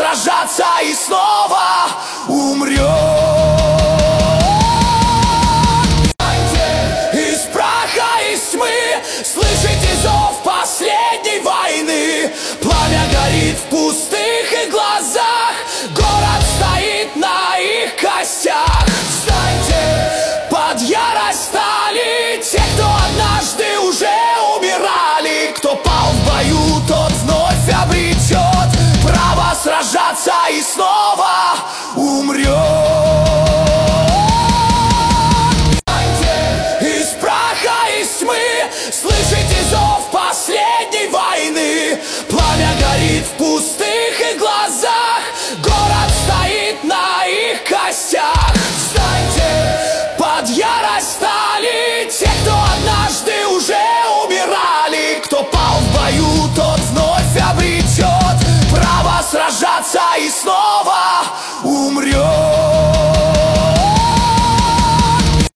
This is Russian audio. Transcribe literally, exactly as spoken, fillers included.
сражаться и снова умрет. Из праха, из тьмы слышите зов последней войны. Пламя горит в пустых их глазах, город стоит на их костях. Встаньте, под ярость стали те, кто однажды уже умирали. Кто пал в бою, тот вновь обретет право сражаться и снова умрет. Из праха, из тьмы слышите зов последней войны. Пламя горит в пустых